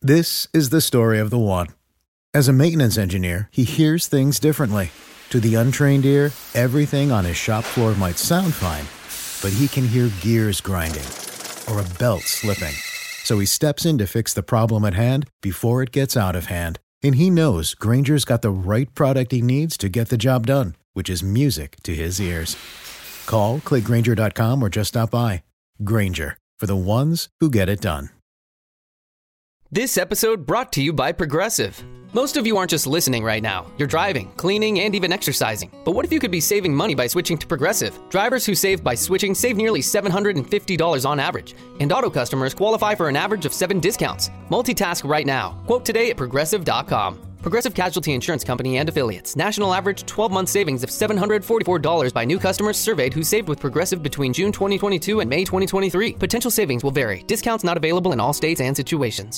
This is the story of the one. As a maintenance engineer, he hears things differently. To the untrained ear, everything on his shop floor might sound fine, but he can hear gears grinding or a belt slipping. So he steps in to fix the problem at hand before it gets out of hand. And he knows Grainger's got the right product he needs to get the job done, which is music to his ears. Call, click Grainger.com, or just stop by. Grainger, for the ones who get it done. This episode brought to you by Progressive. Most of you aren't just listening right now. You're driving, cleaning, and even exercising. But what if you could be saving money by switching to Progressive? Drivers who save by switching save nearly $750 on average. And auto customers qualify for an average of 7 discounts. Multitask right now. Quote today at Progressive.com. Progressive Casualty Insurance Company and Affiliates. National average 12-month savings of $744 by new customers surveyed who saved with Progressive between June 2022 and May 2023. Potential savings will vary. Discounts not available in all states and situations.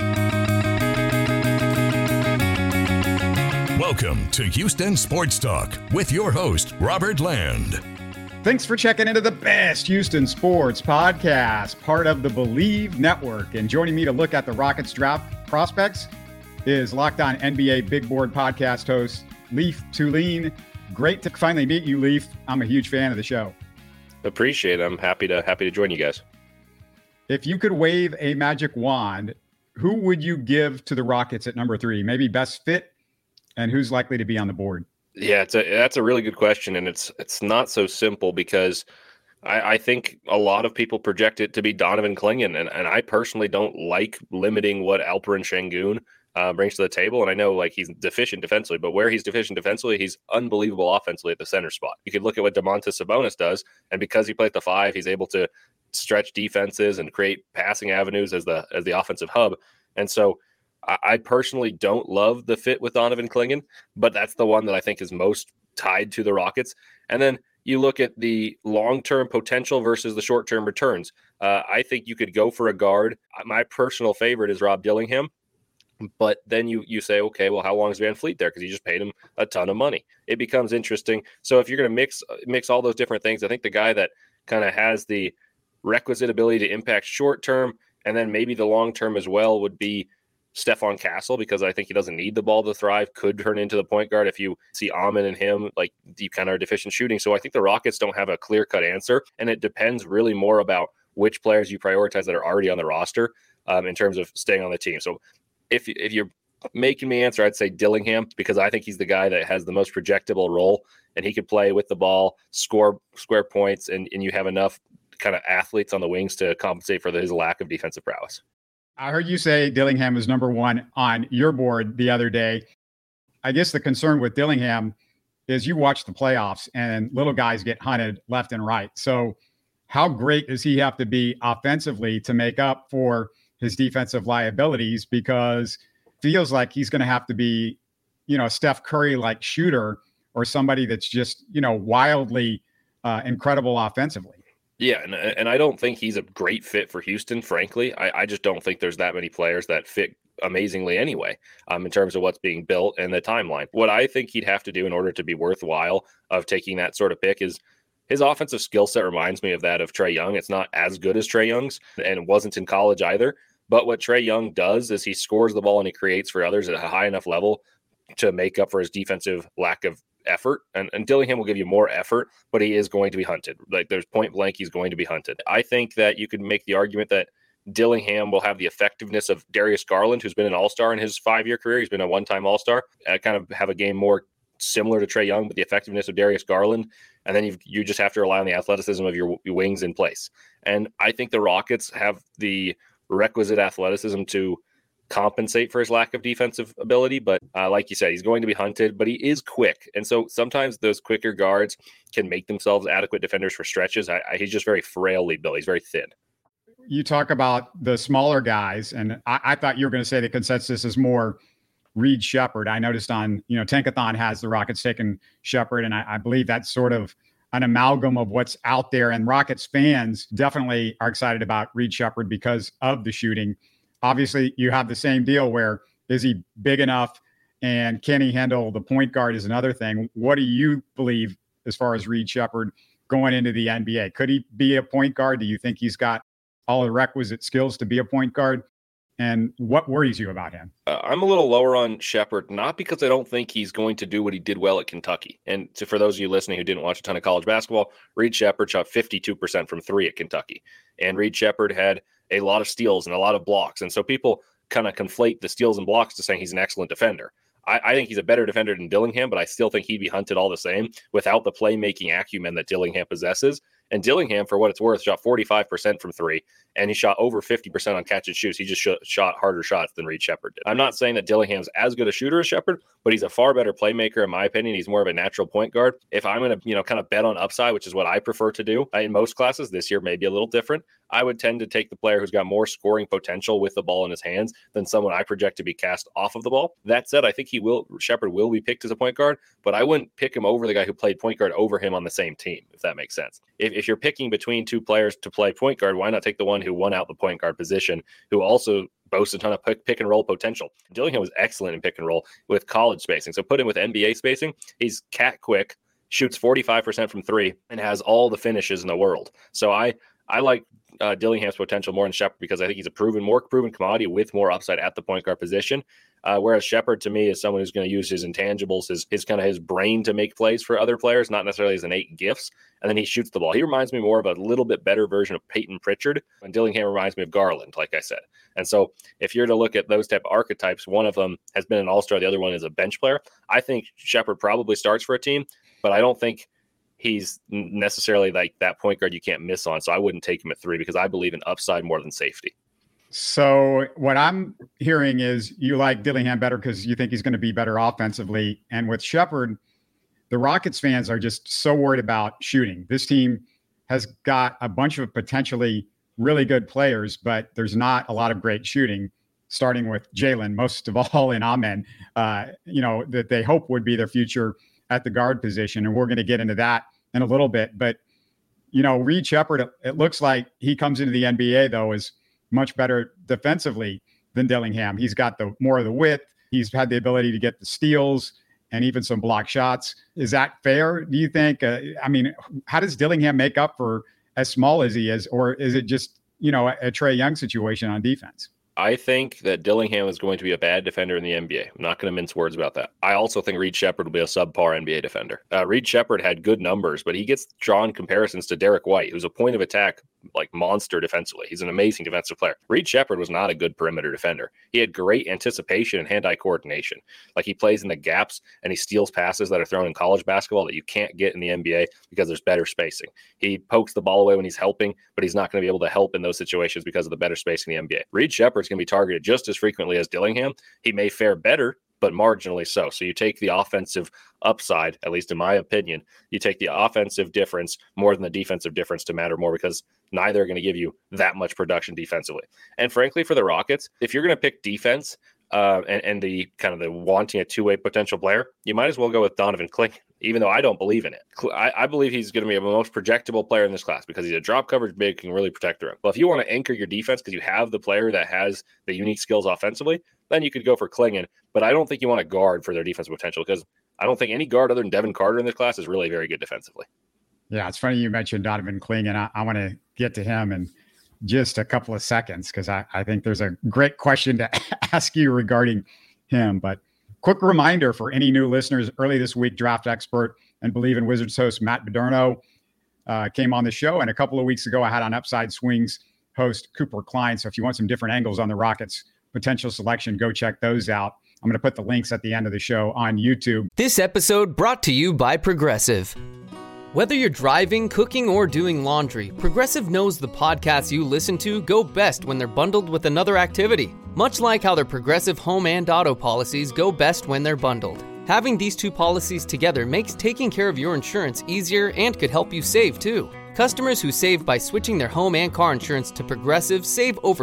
Welcome to Houston Sports Talk with your host, Robert Land. Thanks for checking into the best Houston sports podcast, part of the Believe Network. And joining me to look at the Rockets draft prospects is Locked On NBA Big Board podcast host, Leif Thulin. Great to finally meet you, Leif. I'm a huge fan of the show. Appreciate it. I'm happy to join you guys. If you could wave a magic wand, who would you give to the Rockets at number 3? Maybe best fit, and who's likely to be on the board? Yeah, that's a really good question, and it's not so simple because I think a lot of people project it to be Donovan Clingan, and I personally don't like limiting what Alperen Sengun brings to the table. And I know like he's deficient defensively, but where he's deficient defensively, he's unbelievable offensively at the center spot. You could look at what Domantas Sabonis does, and because he played the 5, he's able to stretch defenses and create passing avenues as the offensive hub. And so I personally don't love the fit with Donovan Clingan, but that's the one that I think is most tied to the Rockets. And then you look at the long-term potential versus the short-term returns. I think you could go for a guard. My personal favorite is Rob Dillingham, but then you say, okay, well, how long is Van Fleet there? Because you just paid him a ton of money. It becomes interesting. So if you're going to mix all those different things, I think the guy that kind of has the requisite ability to impact short-term and then maybe the long-term as well would be Stephon Castle, because I think he doesn't need the ball to thrive, could turn into the point guard if you see Amen and him, like you kind of are deficient shooting. So I think the Rockets don't have a clear-cut answer, and it depends really more about which players you prioritize that are already on the roster in terms of staying on the team. So if you're making me answer, I'd say Dillingham, because I think he's the guy that has the most projectable role, and he could play with the ball, score square points, and you have enough kind of athletes on the wings to compensate for his lack of defensive prowess. I heard you say Dillingham was number 1 on your board the other day. I guess the concern with Dillingham is you watch the playoffs and little guys get hunted left and right. So how great does he have to be offensively to make up for his defensive liabilities? Because it feels like he's going to have to be, a Steph Curry-like shooter or somebody that's just, wildly incredible offensively. Yeah, and I don't think he's a great fit for Houston, frankly. I just don't think there's that many players that fit amazingly anyway, in terms of what's being built and the timeline. What I think he'd have to do in order to be worthwhile of taking that sort of pick is his offensive skill set reminds me of that of Trae Young. It's not as good as Trae Young's, and it wasn't in college either. But what Trae Young does is he scores the ball and he creates for others at a high enough level to make up for his defensive lack of effort, and Dillingham will give you more effort, but he is going to be hunted. Like there's point blank, he's going to be hunted. I think that you could make the argument that Dillingham will have the effectiveness of Darius Garland, who's been an all-star in his 5-year career. He's been a one-time all-star. Kind of have a game more similar to Trae Young, but the effectiveness of Darius Garland. And then you just have to rely on the athleticism of your wings in place. And I think the Rockets have the requisite athleticism to compensate for his lack of defensive ability. But like you said, he's going to be hunted, but he is quick. And so sometimes those quicker guards can make themselves adequate defenders for stretches. He's just very frailly built. He's very thin. You talk about the smaller guys, and I thought you were going to say the consensus is more Reed Sheppard. I noticed on, Tankathon has the Rockets taking Sheppard, and I believe that's sort of an amalgam of what's out there. And Rockets fans definitely are excited about Reed Sheppard because of the shooting. Obviously, you have the same deal where is he big enough and can he handle the point guard is another thing. What do you believe as far as Reed Sheppard going into the NBA? Could he be a point guard? Do you think he's got all the requisite skills to be a point guard? And what worries you about him? I'm a little lower on Shepard, not because I don't think he's going to do what he did well at Kentucky. And for those of you listening who didn't watch a ton of college basketball, Reed Shepard shot 52% from three at Kentucky. And Reed Shepard had a lot of steals and a lot of blocks. And so people kind of conflate the steals and blocks to saying he's an excellent defender. I think he's a better defender than Dillingham, but I still think he'd be hunted all the same without the playmaking acumen that Dillingham possesses. And Dillingham, for what it's worth, shot 45% from three, and he shot over 50% on catch and shoots. He just shot harder shots than Reed Shepard did. I'm not saying that Dillingham's as good a shooter as Shepard, but he's a far better playmaker, in my opinion. He's more of a natural point guard. If I'm going to, kind of bet on upside, which is what I prefer to do in most classes, this year may be a little different, I would tend to take the player who's got more scoring potential with the ball in his hands than someone I project to be cast off of the ball. That said, I think Shepard will be picked as a point guard, but I wouldn't pick him over the guy who played point guard over him on the same team, if that makes sense. If you're picking between two players to play point guard, why not take the one who won out the point guard position, who also boasts a ton of pick and roll potential? Dillingham was excellent in pick and roll with college spacing. So put him with NBA spacing. He's cat quick, shoots 45% from three, and has all the finishes in the world. So I like Dillingham's potential more than Shepard because I think he's a more proven commodity with more upside at the point guard position. Whereas Shepard, to me, is someone who's going to use his intangibles, his brain to make plays for other players, not necessarily his innate gifts. And then he shoots the ball. He reminds me more of a little bit better version of Peyton Pritchard, and Dillingham reminds me of Garland, like I said. And so if you're to look at those type of archetypes, one of them has been an all-star, the other one is a bench player. I think Shepard probably starts for a team, but I don't think he's necessarily like that point guard you can't miss on. So I wouldn't take him at 3 because I believe in upside more than safety. So what I'm hearing is you like Dillingham better because you think he's going to be better offensively. And with Shepard, the Rockets fans are just so worried about shooting. This team has got a bunch of potentially really good players, but there's not a lot of great shooting, starting with Jalen, most of all in Amen, that they hope would be their future at the guard position. And we're going to get into that in a little bit. But, Reed Shepard, it looks like he comes into the NBA, though, as much better defensively than Dillingham. He's got more of the width. He's had the ability to get the steals and even some block shots. Is that fair, do you think? How does Dillingham make up for as small as he is? Or is it just, a Trae Young situation on defense? I think that Dillingham is going to be a bad defender in the NBA. I'm not going to mince words about that. I also think Reed Shepard will be a subpar NBA defender. Reed Shepard had good numbers, but he gets drawn comparisons to Derek White, who's a point of attack monster defensively. He's an amazing defensive player. Reed Shepard was not a good perimeter defender. He had great anticipation and hand-eye coordination. He plays in the gaps and he steals passes that are thrown in college basketball that you can't get in the NBA because there's better spacing. He pokes the ball away when he's helping, but he's not going to be able to help in those situations because of the better spacing in the NBA. Reed Shepard's going to be targeted just as frequently as Dillingham. He may fare better, but marginally so. So you take the offensive upside, at least in my opinion, you take the offensive difference more than the defensive difference to matter more because neither are going to give you that much production defensively. And frankly, for the Rockets, if you're going to pick defense and the kind of the wanting a two-way potential player, you might as well go with Donovan Clingan, even though I don't believe in it. I believe he's going to be the most projectable player in this class because he's a drop coverage big, can really protect the rim. Well, if you want to anchor your defense because you have the player that has the unique skills offensively, then you could go for Clingan. But I don't think you want to guard for their defensive potential because I don't think any guard other than Devin Carter in this class is really very good defensively. Yeah, it's funny you mentioned Donovan Clingan. I want to get to him in just a couple of seconds because I think there's a great question to ask you regarding him. But quick reminder for any new listeners, early this week, draft expert and Believe in Wizards host Matt Badurno came on the show. And a couple of weeks ago, I had on Upside Swings host Cooper Klein. So if you want some different angles on the Rockets' potential selection, go check those out. I'm going to put the links at the end of the show on YouTube. This episode brought to you by Progressive. Whether you're driving, cooking, or doing laundry, Progressive knows the podcasts you listen to go best when they're bundled with another activity. Much like how their Progressive home and auto policies go best when they're bundled. Having these two policies together makes taking care of your insurance easier and could help you save too. Customers who save by switching their home and car insurance to Progressive save over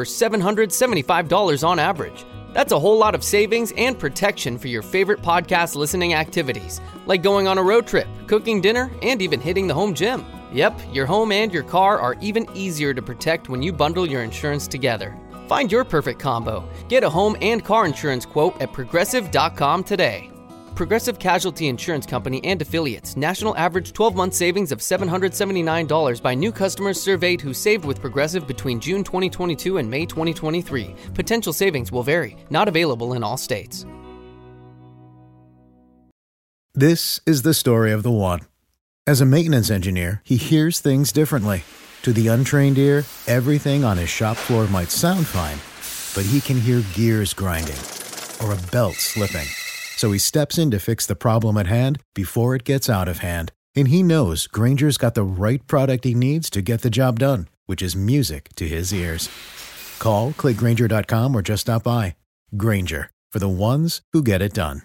$775 on average. That's a whole lot of savings and protection for your favorite podcast listening activities, like going on a road trip, cooking dinner, and even hitting the home gym. Yep, your home and your car are even easier to protect when you bundle your insurance together. Find your perfect combo. Get a home and car insurance quote at Progressive.com today. Progressive Casualty Insurance Company and Affiliates. National average 12-month savings of $779 by new customers surveyed who saved with Progressive between June 2022 and May 2023. Potential savings will vary. Not available in all states. This is the story of the one. As a maintenance engineer, he hears things differently. To the untrained ear, everything on his shop floor might sound fine, but he can hear gears grinding or a belt slipping. So he steps in to fix the problem at hand before it gets out of hand. And he knows Grainger's got the right product he needs to get the job done, which is music to his ears. Call, click Grainger.com, or just stop by. Grainger, for the ones who get it done.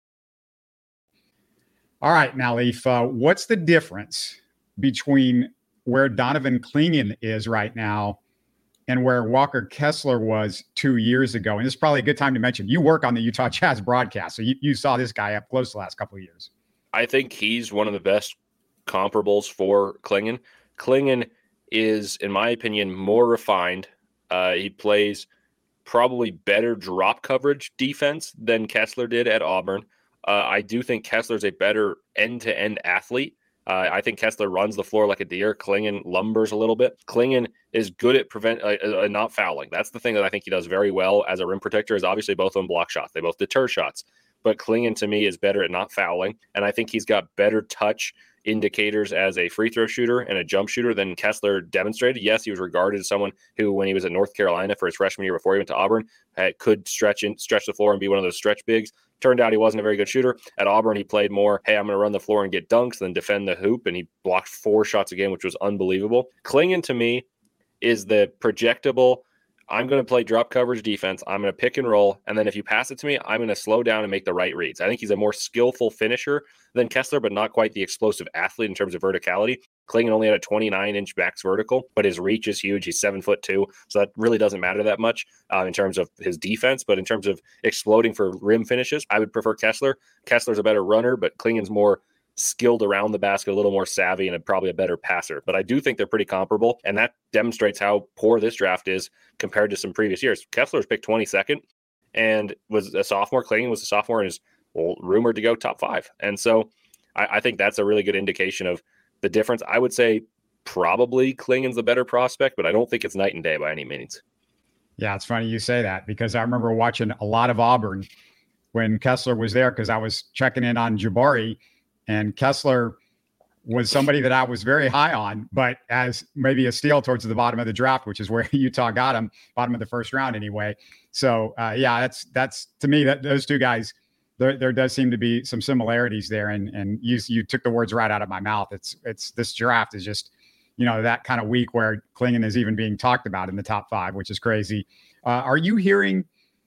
All right, now, Leaf, what's the difference between where Donovan Clingan is right now and where Walker Kessler was 2 years ago? And this is probably a good time to mention, you work on the Utah Jazz broadcast, so you saw this guy up close the last couple of years. I think he's one of the best comparables for Clingan. Clingan is, in my opinion, more refined. He plays probably better drop coverage defense than Kessler did at Auburn. I do think Kessler's a better end-to-end athlete. I think Kessler runs the floor like a deer. Clingan lumbers a little bit. Clingan is good at not fouling. That's the thing that I think he does very well as a rim protector. Is obviously both of them block shots. They both deter shots. But Clingan, to me, is better at not fouling. And I think he's got better touch indicators as a free throw shooter and a jump shooter than Kessler demonstrated. Yes, he was regarded as someone who, when he was at North Carolina for his freshman year before he went to Auburn, could stretch the floor and be one of those stretch bigs. Turned out he wasn't a very good shooter. At Auburn, he played more, hey, I'm going to run the floor and get dunks, then defend the hoop, and he blocked 4 shots a game, which was unbelievable. Clingan, to me, is the projectable, I'm going to play drop coverage defense, I'm going to pick and roll, and then if you pass it to me, I'm going to slow down and make the right reads. I think he's a more skillful finisher than Kessler, but not quite the explosive athlete in terms of verticality. Clingan only had a 29-inch max vertical, but his reach is huge. He's 7'2", so that really doesn't matter that much in terms of his defense. But in terms of exploding for rim finishes, I would prefer Kessler. Kessler's a better runner, but Clingan's more skilled around the basket, a little more savvy, and probably a better passer. But I do think they're pretty comparable, and that demonstrates how poor this draft is compared to some previous years. Kessler was picked 22nd and was a sophomore. Clingan was a sophomore and is rumored to go top 5. And so I think that's a really good indication of the difference. I would say probably Clingan's the better prospect, but I don't think it's night and day by any means. Yeah, it's funny you say that, because I remember watching a lot of Auburn when Kessler was there, because I was checking in on Jabari, and Kessler was somebody that I was very high on, but as maybe a steal towards the bottom of the draft, which is where Utah got him, bottom of the first round anyway. So yeah, that's to me, that those two guys, there does seem to be some similarities there. And you took the words right out of my mouth. It's this draft is just, that kind of week where Clingan is even being talked about in the top 5, which is crazy. Are you hearing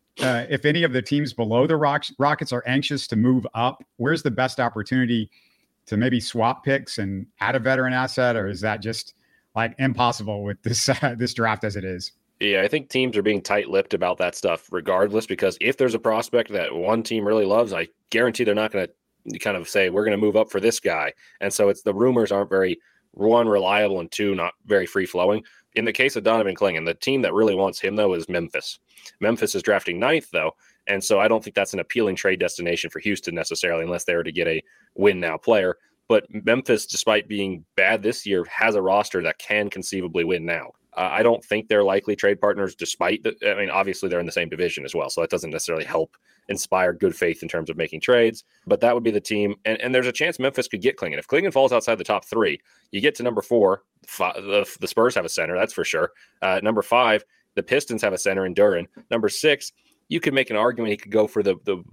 if any of the teams below the Rockets are anxious to move up? Where's the best opportunity to maybe swap picks and add a veteran asset, or is that just like impossible with this draft as it is? Yeah, I think teams are being tight-lipped about that stuff regardless, because if there's a prospect that one team really loves, I guarantee they're not going to kind of say, we're going to move up for this guy. And so the rumors aren't very, 1, reliable, and 2, not very free-flowing. In the case of Donovan Clingan, the team that really wants him, though, is Memphis. Memphis is drafting 9th, though, and so I don't think that's an appealing trade destination for Houston necessarily, unless they were to get a win-now player. But Memphis, despite being bad this year, has a roster that can conceivably win now. I don't think they're likely trade partners, obviously they're in the same division as well, so that doesn't necessarily help inspire good faith in terms of making trades. But that would be the team, and there's a chance Memphis could get Clingan. If Clingan falls outside the top 3, you get to number 4, the Spurs have a center, that's for sure. Number 5, the Pistons have a center in Duren. Number 6, you could make an argument he could go for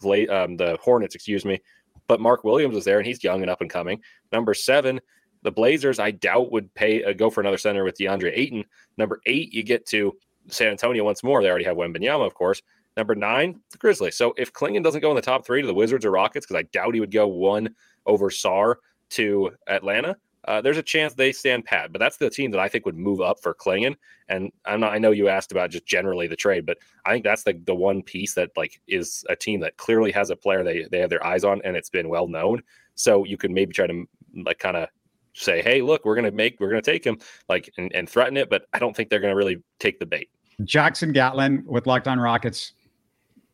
the Hornets, but Mark Williams was there, and he's young and up and coming. Number 7, the Blazers, I doubt, would go for another center with DeAndre Ayton. Number 8, you get to San Antonio once more. They already have Wembanyama, of course. Number 9, the Grizzlies. So if Clingan doesn't go in the top 3 to the Wizards or Rockets, because I doubt he would go 1 over Sarr to Atlanta, there's a chance they stand pat. But that's the team that I think would move up for Clingan. And I know you asked about just generally the trade, but I think that's the one piece that is a team that clearly has a player they have their eyes on, and it's been well known. So you could maybe try to kind of say, hey, look, we're going to take him and threaten it, but I don't think they're going to really take the bait. Jackson Gatlin with Locked On Rockets.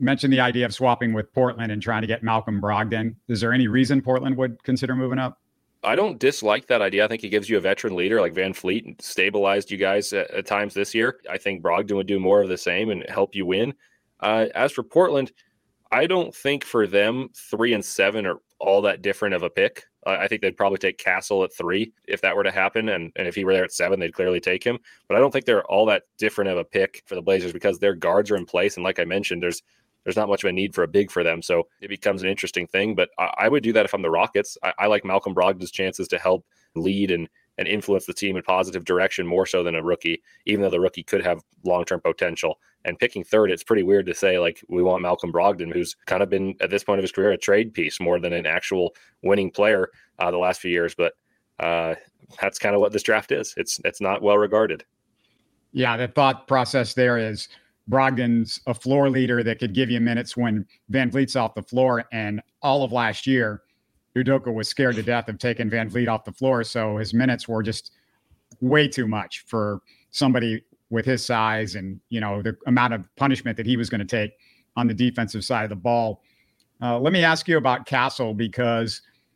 mentioned the idea of swapping with Portland and trying to get Malcolm Brogdon. Is there any reason Portland would consider moving up? I don't dislike that idea. I think he gives you a veteran leader like Van Fleet, stabilized you guys at times this year. I think Brogdon would do more of the same and help you win. As for Portland, I don't think for them 3 and 7 are all that different of a pick. I think they'd probably take Castle at 3 if that were to happen. And if he were there at 7, they'd clearly take him. But I don't think they're all that different of a pick for the Blazers because their guards are in place. And like I mentioned, there's not much of a need for a big for them. So it becomes an interesting thing. But I would do that if I'm the Rockets. I like Malcolm Brogdon's chances to help lead and influence the team in positive direction more so than a rookie, even though the rookie could have long-term potential. And picking third, it's pretty weird to say, like, we want Malcolm Brogdon, who's kind of been, at this point of his career, a trade piece more than an actual winning player the last few years. But that's kind of what this draft is. It's not well regarded. Yeah, the thought process there is Brogdon's a floor leader that could give you minutes when Van Vliet's off the floor. And all of last year, Udoka was scared to death of taking Van Vliet off the floor. So his minutes were just way too much for somebody with his size and, the amount of punishment that he was going to take on the defensive side of the ball. Let me ask you about Castle because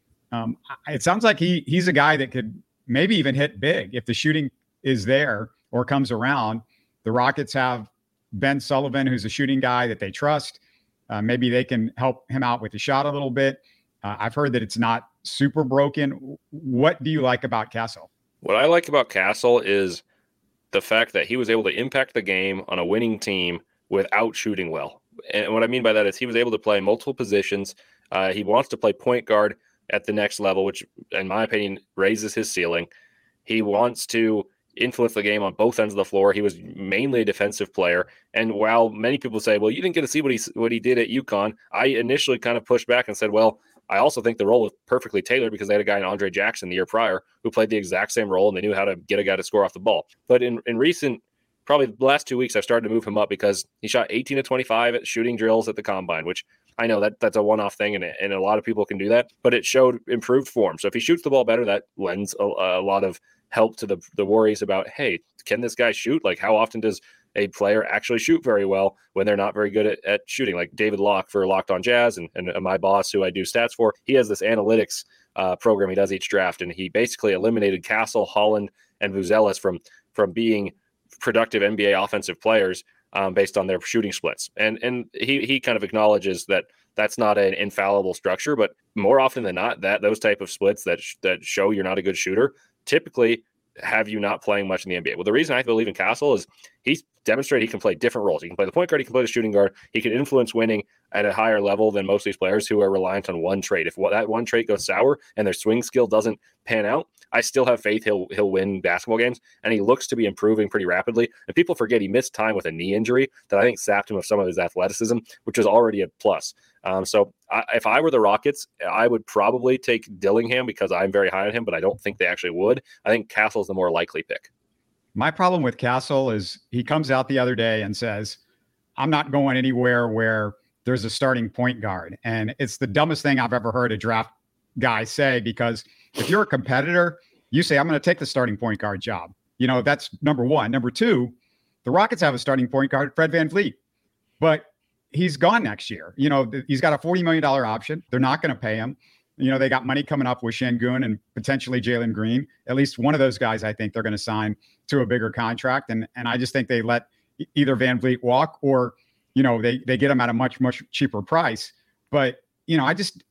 it sounds like he's a guy that could maybe even hit big if the shooting is there or comes around. The Rockets have Ben Sullivan, who's a shooting guy that they trust. Maybe they can help him out with the shot a little bit. I've heard that it's not super broken. What do you like about Castle? What I like about Castle is the fact that he was able to impact the game on a winning team without shooting well. And what I mean by that is he was able to play multiple positions. He wants to play point guard at the next level, which, in my opinion, raises his ceiling. He wants to influence the game on both ends of the floor. He was mainly a defensive player. And while many people say, well, you didn't get to see what he did at UConn, I initially kind of pushed back and said, well, I also think the role was perfectly tailored because they had a guy in Andre Jackson the year prior who played the exact same role and they knew how to get a guy to score off the ball. But in recent, probably the last 2 weeks, I've started to move him up because he shot 18 to 25 at shooting drills at the combine, which I know that's a one-off thing and a lot of people can do that, but it showed improved form. So if he shoots the ball better, that lends a lot of help to the worries about, hey, can this guy shoot? Like, how often does a player actually shoot very well when they're not very good at shooting? Like David Locke for Locked on Jazz and my boss who I do stats for, he has this analytics program he does each draft, and he basically eliminated Castle, Holland, and Vuzelis from being productive NBA offensive players based on their shooting splits. And he kind of acknowledges that that's not an infallible structure, but more often than not, those type of splits that show you're not a good shooter typically have you not playing much in the NBA. Well, the reason I believe in Castle is he's demonstrated he can play different roles. He can play the point guard, he can play the shooting guard, he can influence winning at a higher level than most of these players who are reliant on one trait. If that one trait goes sour and their swing skill doesn't pan out, I still have faith he'll win basketball games, and he looks to be improving pretty rapidly. And people forget he missed time with a knee injury that I think sapped him of some of his athleticism, which is already a plus. So if I were the Rockets, I would probably take Dillingham because I'm very high on him, but I don't think they actually would. I think Castle's the more likely pick. My problem with Castle is he comes out the other day and says, I'm not going anywhere where there's a starting point guard. And it's the dumbest thing I've ever heard a draft guy say, because if you're a competitor, you say, I'm going to take the starting point guard job. That's number one. Number two, the Rockets have a starting point guard, Fred VanVleet, but he's gone next year. He's got a $40 million option. They're not going to pay him. They got money coming up with Şengün and potentially Jalen Green. At least one of those guys, I think they're going to sign to a bigger contract. And I just think they let either VanVleet walk or, they get him at a much, much cheaper price. But, I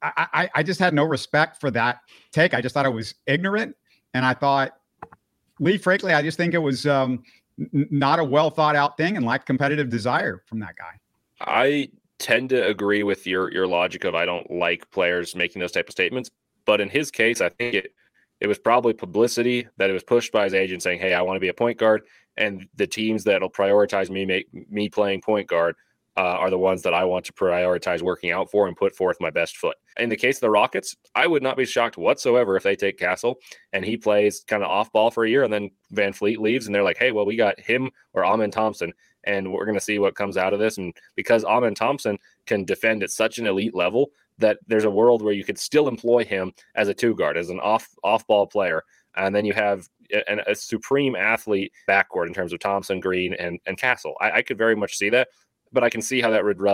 just had no respect for that take. I just thought it was ignorant. And I thought, Lee, frankly, I just think it was not a well thought out thing and lacked competitive desire from that guy. I tend to agree with your logic of I don't like players making those type of statements. But in his case, I think it was probably publicity that it was pushed by his agent saying, hey, I want to be a point guard. And the teams that'll prioritize me playing point guard are the ones that I want to prioritize working out for and put forth my best foot. In the case of the Rockets, I would not be shocked whatsoever if they take Castle and he plays kind of off ball for a year and then VanVleet leaves and they're like, hey, well, we got him or Amen Thompson and we're going to see what comes out of this. And because Amen Thompson can defend at such an elite level that there's a world where you could still employ him as a two guard, as an off ball player. And then you have a supreme athlete backcourt in terms of Thompson, Green, and Castle. I could very much see that. But I can see how that would rub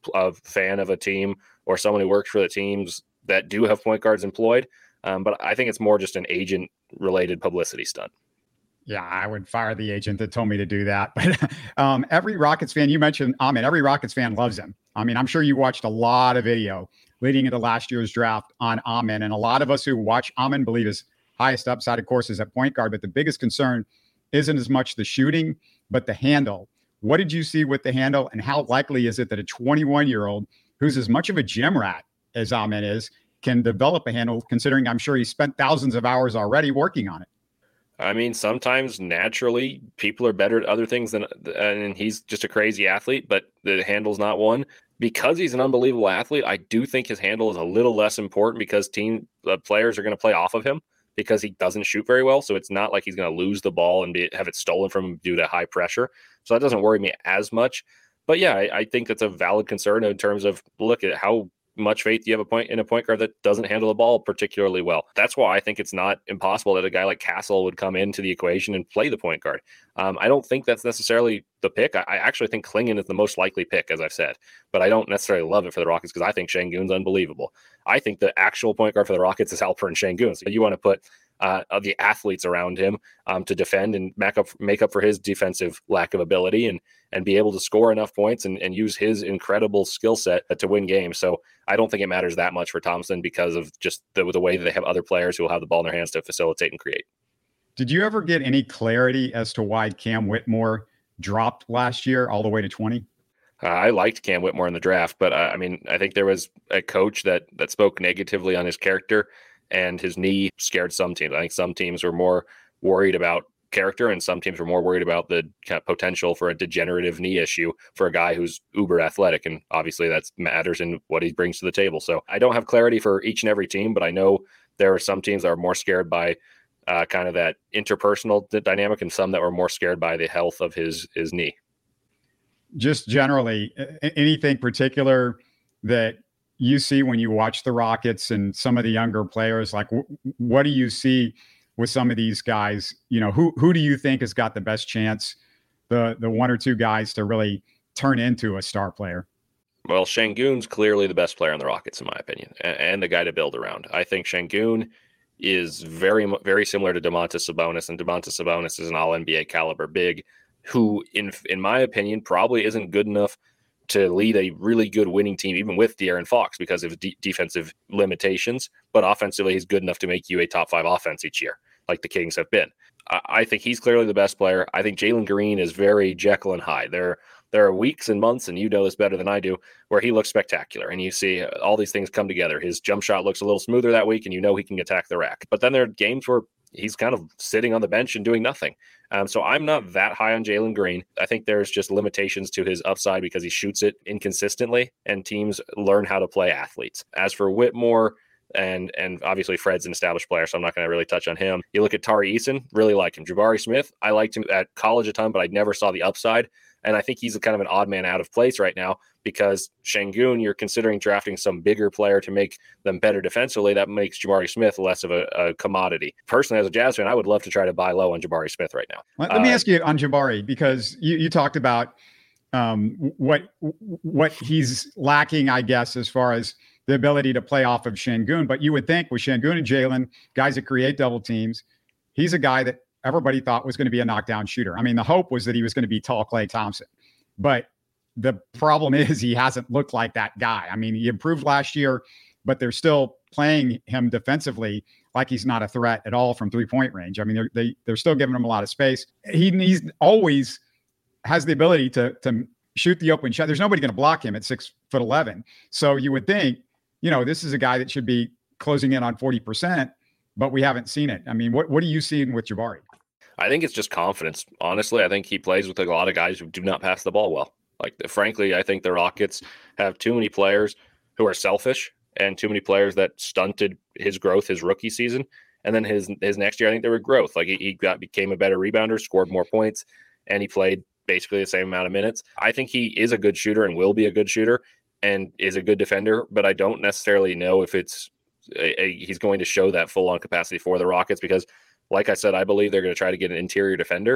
a fan of a team or someone who works for the teams that do have point guards employed. But I think it's more just an agent-related publicity stunt. Yeah, I would fire the agent that told me to do that. But every Rockets fan, you mentioned Amen, every Rockets fan loves him. I mean, I'm sure you watched a lot of video leading into last year's draft on Amen. And a lot of us who watch Amen believe his highest upside, of course, is at point guard. But the biggest concern isn't as much the shooting, but the handle. What did you see with the handle? And how likely is it that a 21-year-old who's as much of a gym rat as Amen is can develop a handle, considering I'm sure he spent thousands of hours already working on it? I mean, sometimes naturally people are better at other things and he's just a crazy athlete, but the handle's not one. Because he's an unbelievable athlete, I do think his handle is a little less important because team players are going to play off of him because he doesn't shoot very well. So it's not like he's going to lose the ball and have it stolen from him due to high pressure. So that doesn't worry me as much. But yeah, I think that's a valid concern in terms of look at how much faith you have in a point guard that doesn't handle the ball particularly well. That's why I think it's not impossible that a guy like Castle would come into the equation and play the point guard. I don't think that's necessarily the pick. I actually think Clingan is the most likely pick, as I've said, but I don't necessarily love it for the Rockets because I think Şengün's unbelievable. I think the actual point guard for the Rockets is Alperen Şengün. So you want to put the athletes around him to defend and make up for his defensive lack of ability and be able to score enough points and use his incredible skill set to win games. So I don't think it matters that much for Thompson because of just the way that they have other players who will have the ball in their hands to facilitate and create. Did you ever get any clarity as to why Cam Whitmore dropped last year all the way to 20? I liked Cam Whitmore in the draft, but I mean, I think there was a coach that spoke negatively on his character, and his knee scared some teams. I think some teams were more worried about character and some teams were more worried about the kind of potential for a degenerative knee issue for a guy who's uber athletic. And obviously that matters in what he brings to the table. So I don't have clarity for each and every team, but I know there are some teams that are more scared by kind of that interpersonal dynamic and some that were more scared by the health of his knee. Just generally, anything particular that you see when you watch the Rockets and some of the younger players, like what do you see with some of these guys? You know, who do you think has got the best chance, the one or two guys to really turn into a star player? Well, Şengün's clearly the best player on the Rockets, in my opinion, and the guy to build around. I think Şengün is very, very similar to Domantas Sabonis, and Domantas Sabonis is an all-NBA caliber big who, in my opinion, probably isn't good enough to lead a really good winning team, even with De'Aaron Fox, because of defensive limitations. But offensively, he's good enough to make you a top 5 offense each year, like the Kings have been. I think he's clearly the best player. I think Jalen Green is very Jekyll and Hyde. There are weeks and months, and you know this better than I do, where he looks spectacular, and you see all these things come together. His jump shot looks a little smoother that week, and you know he can attack the rack. But then there are games where he's kind of sitting on the bench and doing nothing. So I'm not that high on Jalen Green. I think there's just limitations to his upside because he shoots it inconsistently, and teams learn how to play athletes. As for Whitmore, and obviously Fred's an established player, so I'm not going to really touch on him. You look at Tari Eason, really like him. Jabari Smith, I liked him at college a ton, but I never saw the upside. And I think he's a kind of an odd man out of place right now because Şengün, you're considering drafting some bigger player to make them better defensively. That makes Jabari Smith less of a commodity. Personally, as a Jazz fan, I would love to try to buy low on Jabari Smith right now. Let me ask you on Jabari, because you talked about what he's lacking, I guess, as far as the ability to play off of Şengün. But you would think with Şengün and Jalen, guys that create double teams, he's a guy that everybody thought was going to be a knockdown shooter. I mean, the hope was that he was going to be tall Klay Thompson. But the problem is he hasn't looked like that guy. I mean, he improved last year, but they're still playing him defensively like he's not a threat at all from three-point range. I mean, they're still giving him a lot of space. He's always has the ability to shoot the open shot. There's nobody going to block him at 6'11". So you would think, you know, this is a guy that should be closing in on 40%, but we haven't seen it. I mean, what are you seeing with Jabari? I think it's just confidence. Honestly, I think he plays with a lot of guys who do not pass the ball well. Like, frankly, I think the Rockets have too many players who are selfish and too many players that stunted his growth his rookie season. And then his next year, I think there was growth. Like, he became a better rebounder, scored more points, and he played basically the same amount of minutes. I think he is a good shooter and will be a good shooter and is a good defender, but I don't necessarily know if it's he's going to show that full-on capacity for the Rockets because, like I said, I believe they're going to try to get an interior defender.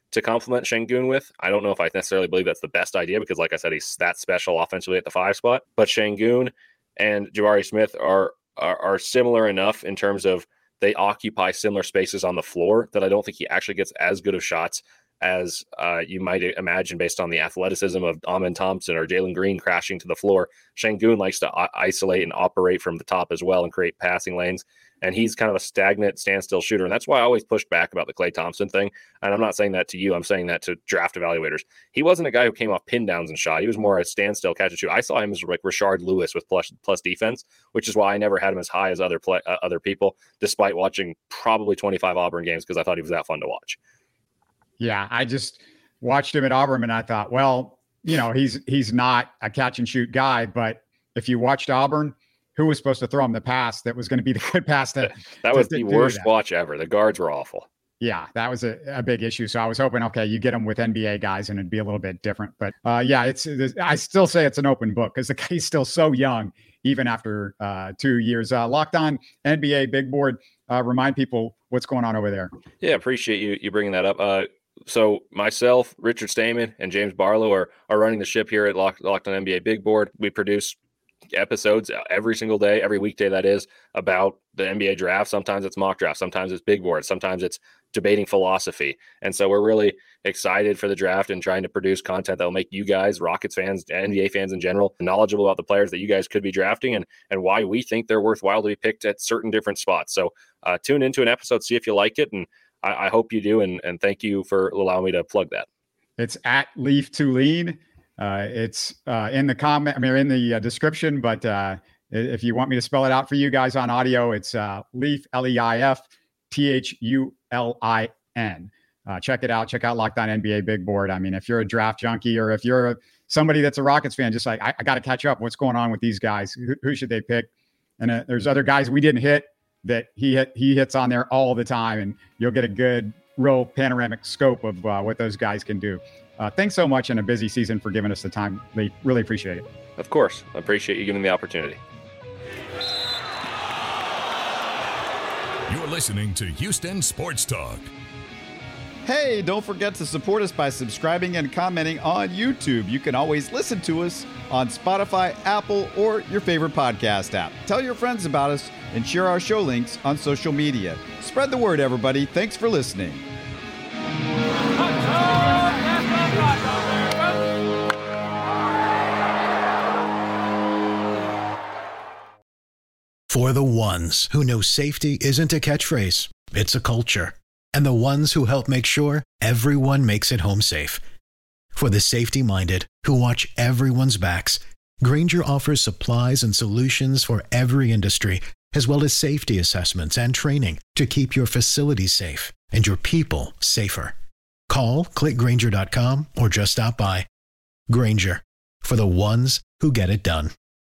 to complement Şengün with. I don't know if I necessarily believe that's the best idea because, like I said, he's that special offensively at the 5 spot. But Şengün and Jabari Smith are similar enough in terms of they occupy similar spaces on the floor that I don't think he actually gets as good of shots as you might imagine based on the athleticism of Amen Thompson or Jalen Green crashing to the floor. Şengün likes to isolate and operate from the top as well and create passing lanes. And he's kind of a stagnant, standstill shooter. And that's why I always pushed back about the Klay Thompson thing. And I'm not saying that to you. I'm saying that to draft evaluators. He wasn't a guy who came off pin downs and shot. He was more a standstill catch and shoot. I saw him as like Rashard Lewis with plus defense, which is why I never had him as high as other people, despite watching probably 25 Auburn games because I thought he was that fun to watch. Yeah, I just watched him at Auburn and I thought, well, he's not a catch and shoot guy, but if you watched Auburn, who was supposed to throw him the pass that was going to be the good pass? That was the worst watch ever. The guards were awful. Yeah, that was a big issue. So I was hoping, okay, you get him with NBA guys and it'd be a little bit different. But I still say it's an open book because the guy's still so young, even after 2 years. Locked On NBA Big Board, remind people what's going on over there. Yeah, appreciate you bringing that up. So myself, Richard Stamen, and James Barlow are running the ship here at Locked On NBA Big Board. We produce episodes every single day, every weekday that is, about the NBA draft. Sometimes it's mock draft, sometimes it's big board, sometimes it's debating philosophy. And so we're really excited for the draft and trying to produce content that will make you guys, Rockets fans, NBA fans in general, knowledgeable about the players that you guys could be drafting and why we think they're worthwhile to be picked at certain different spots. So tune into an episode, see if you like it, and I hope you do. And thank you for allowing me to plug that. It's at Leaf Tulane. It's in the comment, in the description, but if you want me to spell it out for you guys on audio, it's Leif, Leif, Thulin. Check it out. Check out Locked On NBA Big Board. If you're a draft junkie or if you're somebody that's a Rockets fan, just like, I got to catch up. What's going on with these guys? Who should they pick? And there's other guys we didn't hit that he hits on there all the time, and you'll get a good, real panoramic scope of what those guys can do. Thanks so much in a busy season for giving us the time, Lee. Really appreciate it. Of course. I appreciate you giving me the opportunity. You're listening to Houston Sports Talk. Hey, don't forget to support us by subscribing and commenting on YouTube. You can always listen to us on Spotify, Apple, or your favorite podcast app. Tell your friends about us and share our show links on social media. Spread the word, everybody. Thanks for listening. For the ones who know safety isn't a catchphrase, it's a culture. And the ones who help make sure everyone makes it home safe. For the safety-minded who watch everyone's backs, Grainger offers supplies and solutions for every industry, as well as safety assessments and training to keep your facilities safe and your people safer. Call, click Grainger.com, or just stop by. Grainger, for the ones who get it done.